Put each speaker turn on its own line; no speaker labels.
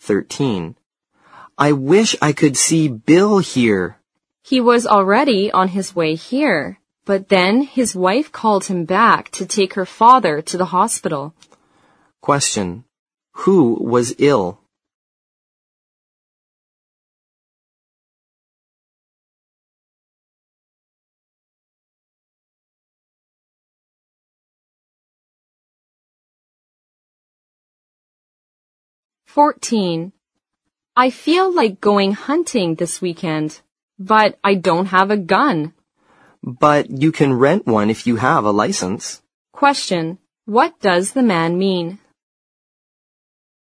13. I wish I could see Bill here.
He was already on his way here, but then his wife called him back to take her father to the hospital.
Question. Who was ill?
I feel like going hunting this weekend, but I don't have a gun.
But you can rent one if you have a license.
Question. What does the man mean?